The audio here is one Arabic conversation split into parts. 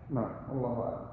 نعم، الله أعلم.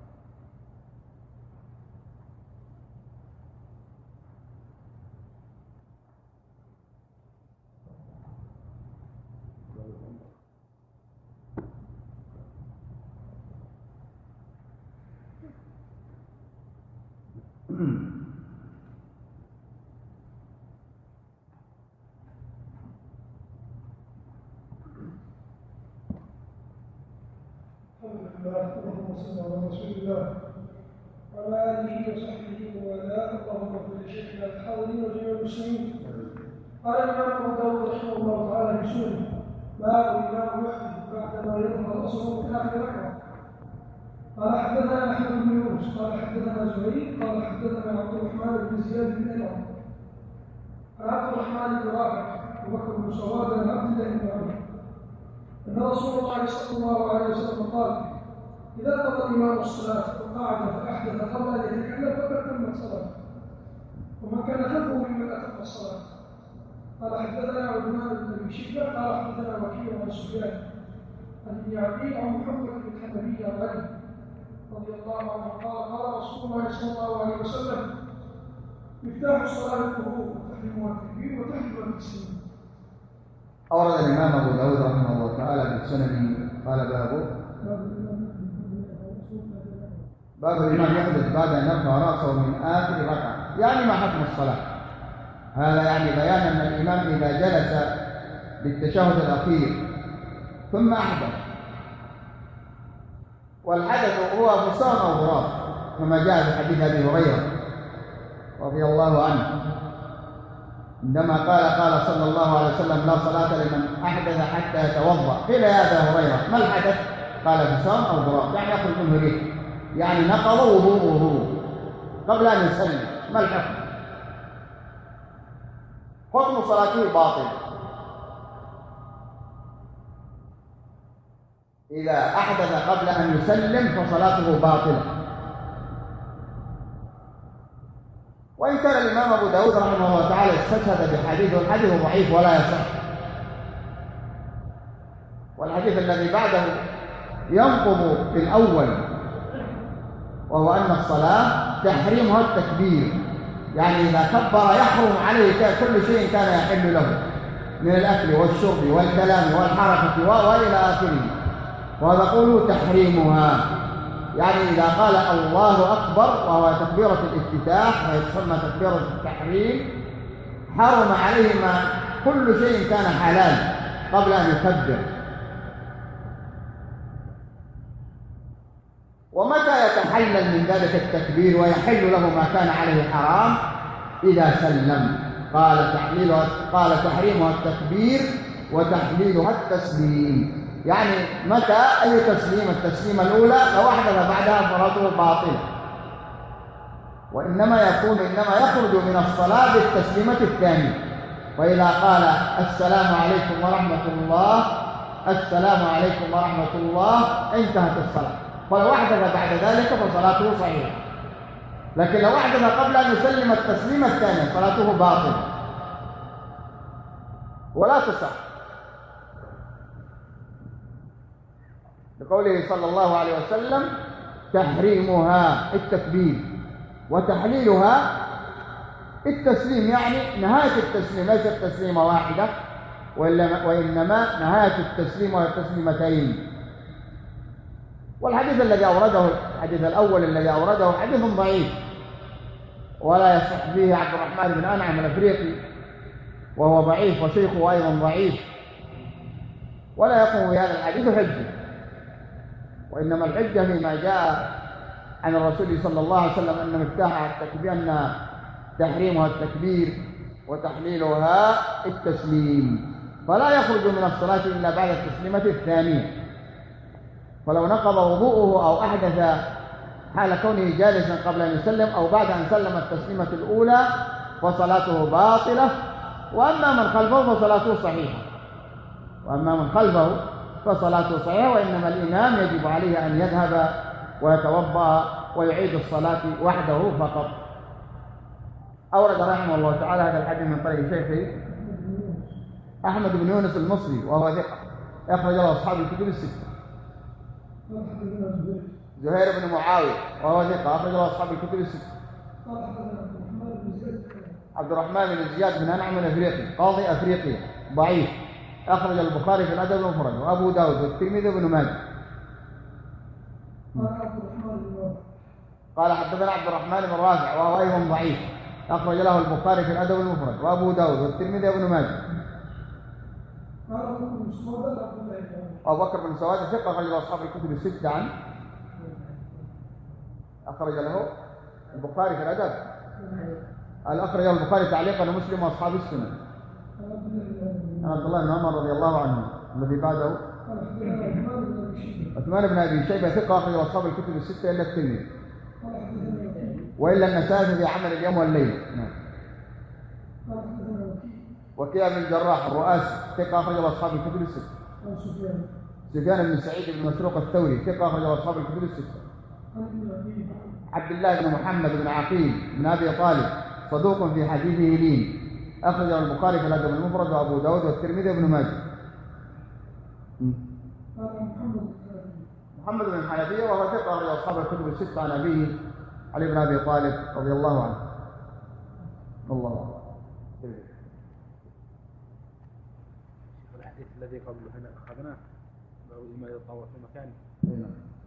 اللهم صل على رسول الله وعلى آله وصحبه وآله. اللهم اغفر لشيخنا الحاضرين وجميع المسلمين. قال الإمام أبو داود رحمه الله تعالى في سننه: باب الإمام يحدث بعدما يظهر الأصل في آخر ركعة. قال حدثنا أحمد بن يونس قال حدثنا زهير قال حدثنا عبد الرحمن بن زياد بن الأرض عن عبد الرحمن بن رافع وبكر بن سواد عن عبد الله بن عمر أن رسول الله صلى الله عليه وسلم قال: إذا قضى الإمام الصلاة وقعد فأحدث قبل أن يتكلم فقد تمت صلاته، ومن كان خلفه ممن أتم الصلاة. قال حدثنا عثمان بن أبي شيبة قال حدثنا وكيع عن سفيان عن ابن عقيل عن محمد بن حنبية عن علي رضي الله عنه قال: قال رسول الله صلى الله عليه وسلم: مفتاح الصلاة الوضوء وتحريمها التكبير وتحريمها التسليم. أورد الإمام أبو داود رحمه الله تعالى في سننه قال: باب الإمام يحدث بعد أن يرفع رأسه من آخر ركعة، يعني ما حكم الصلاة. هذا يعني بيان أن الإمام إذا جلس للتشهد الأخير ثم أحدث، والحدث هو بصام أو غراب كما جاء في حديث أبي هريرة رضي الله عنه عندما قال صلى الله عليه وسلم: لا صلاة لمن أحدث حتى يتوضأ. قيل يا أبا هريرة ما الحدث؟ قال: بصام أو غراب، يعني يخرج منه ريح، يعني نقض وضوءه قبل أن يسلم. ما الحكم؟ حكم صلاته باطل. إذا أحدث قبل أن يسلم فصلاته باطلة. وإن كان الإمام أبو داود رحمه الله تعالى استشهد بحديث، والحديث ضعيف ولا يصح، والحديث الذي بعده ينقض في الأول، وهو أن الصلاة تحريمها التكبير، يعني إذا كبر يحرم عليه كل شيء كان يحل له من الأكل والشرب والكلام والحركة وإلى آخره. وهذا قوله تحريمها، يعني إذا قال الله أكبر وهو تكبيرة الافتتاح ويتسمى تكبيرة التحريم، حرم عليه كل شيء كان حلال قبل أن يكبر. ومتى يتحلل من ذلك التكبير ويحل له ما كان عليه حرام؟ إذا سلم. قال تحريمها التكبير وتحليلها التسليم، يعني متى أي تسليم؟ التسليمة الأولى لو أحدث بعدها صلاته باطلة، وإنما يخرج من الصلاة بالتسليمة الثانية. وإذا قال السلام عليكم ورحمة الله، السلام عليكم ورحمة الله، انتهت الصلاة. ولو أحدث بعد ذلك فصلاته صحيحة، لكن لو أحدث قبل أن يسلم التسليمة الثانية صلاته باطلة ولا تصح، بقوله صلى الله عليه وسلم: تحريمها التكبير وتحليلها التسليم، يعني نهاية التسليم، ليست تسليمة واحدة وإنما نهاية التسليم والتسليمتين. والحديث الذي أورده، الحديث الأول الذي أورده حديث ضعيف ولا يصح فيه عبد الرحمن بن أنعم الأفريقي، وهو ضعيف وشيخه أيضا ضعيف، ولا يقوم بهذا الحديث حجة، وإنما الحجة فيما جاء عن الرسول صلى الله عليه وسلم أن مفتاح التكبير، أن تحريمها التكبير وتحليلها التسليم، فلا يخرج من الصلاة إلا بعد التسليمة الثانية. فلو نقض وضوءه أو أحدث حال كونه جالسا قبل أن يسلم أو بعد أن سلم التسليمة الأولى فصلاته باطلة. وأما من خلفه فصلاته صحيحة، وإنما الإمام يجب عليه أن يذهب ويتوضأ ويعيد الصلاة وحده فقط. أورد رحمه الله تعالى هذا الحديث من طريق شيخه أحمد بن يونس المصري، وهو ثقة، أخرج له أصحاب الكتب الستة. قال حدثنا زهير. زهير بن معاوية وهو ثقة أخرج له أصحاب الكتب الستة. قال حدثنا عبد الرحمن بن زياد بن أنعم الأفريقي قاضي أفريقيا ضعيف، أخرج البخاري في الأدب المفرد وأبو داود والترمذي وابن ماجه. قال حدثنا عبد الرحمن بن رافع وهو أيضا ضعيف، أخرج له البخاري في الأدب المفرد وأبو داود والترمذي وابن ماجه. أبو بكر بن سواد ثقة أخرج له أصحاب الكتب الستة عنه، أخرج له البخاري في الأدب، أخرج له البخاري تعليقا ومسلم وأصحاب السنة. عن عبد الله بن عمر رضي الله عنه الذي بعده. عثمان بن أبي شيبة ثقة أخرج له أصحاب الكتب الستة إلا الترمذي وإلا النسائي في عمل اليوم والليل. وكيع بن الجراح الرؤاسي ثقة أخرج له أصحاب الكتب الستة. سفيان بن سعيد بن مسروق الثوري ثقة أخرج له أصحاب الكتب الستة. عبد الله بن محمد بن عقيل بن أبي طالب صدوق في حديثه لين، أخرجه البخاري في الأدب المفرد وأبو داود والترمذي وابن ماجه. محمد بن الحنفية وهو ثقة أخرج أصحاب الكتب الستة عن أبيه علي بن أبي طالب رضي الله عنه. الله الحديث الذي قبله هنا أخذناه، لو ما يطوف في مكان